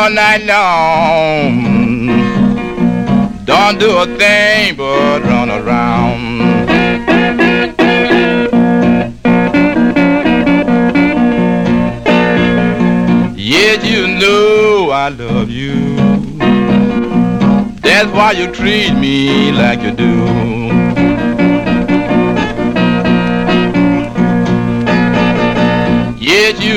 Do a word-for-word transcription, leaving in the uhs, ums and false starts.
all night long. Don't do a thing but run around. Yet you know I love you. That's why you treat me like you do. Yet you